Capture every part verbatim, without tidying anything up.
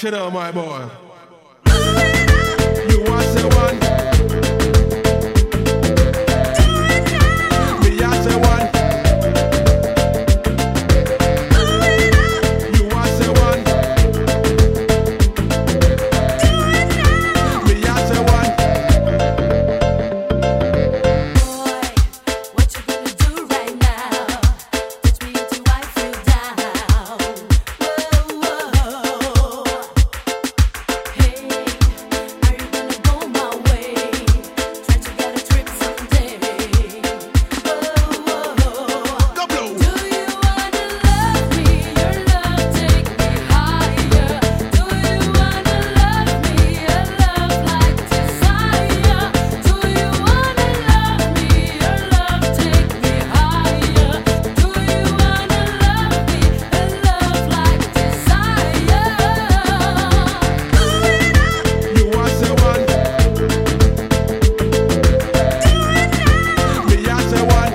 Watch it out, my boy. You want say one? Me I say one. You want say one? Me I say one. Boy, what you gonna do right now? Touch me until I feel down. Whoa, whoa. Hey, are you gonna go my way? Try to get a trip someday. Whoa, whoa. Go blow. Do you wanna love me? Your love take me higher. Do you wanna love me? A love like desire. Do you wanna love me? Your love take me higher. Do you wanna love me? A love like desire. You want say one? Me I say one.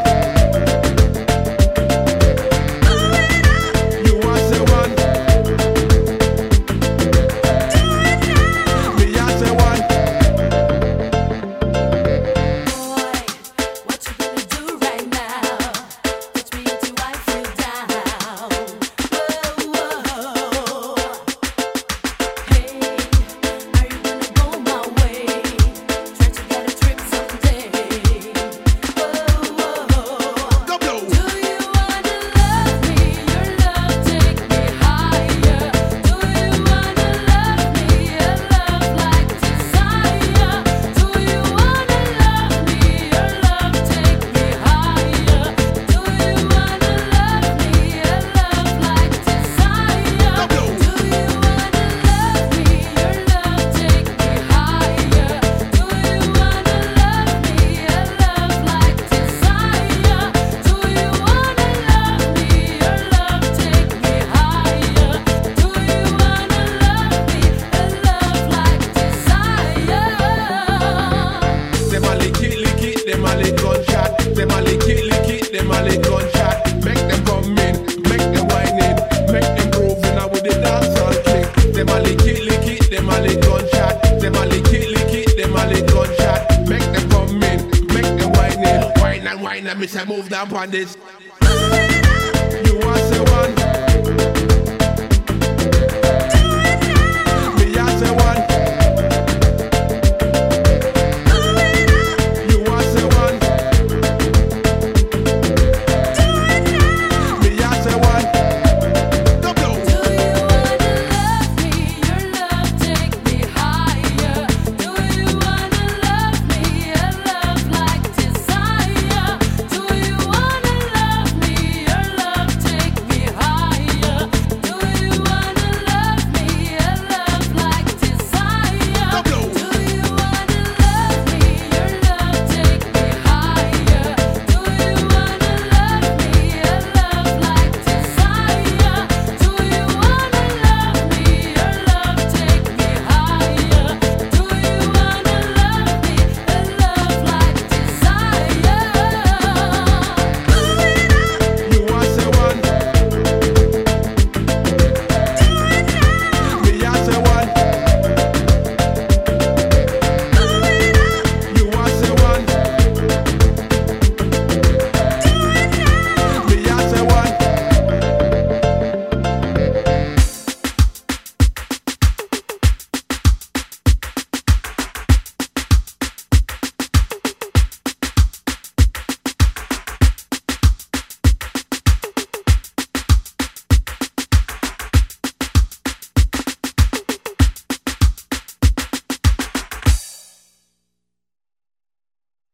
You want say one? Me I say one. Boy, what you gonna do right now? Touch me until I feel down. Whoa, whoa. Hey, are you gonna go my way? Try to get a trip someday. Whoa, whoa. Go blow. Do you wanna love me? Your love take me higher. Do you wanna love me? A love like desire. Do you wanna love me? Your love take me higher. Do you wanna love me? A love like desire. Go blow. Do you wanna love me? Your love take me higher. Do you wanna love me? A love like desire. Do you wanna love me? Your love take me higher. Do you wanna love me? A love like desire. Them a lick it, lick it, them a lick gunshot. Them a lick it, lick it, them a lick gunshot. Make them come in, make them whine in, make them groove in with the dancehall king. Them a lick it, lick it, them a lick gunshot. Them a lick it, lick it, them a lick gunshot. Make them come in, make them whine in, whine and whine and me say move down on this. You want say one?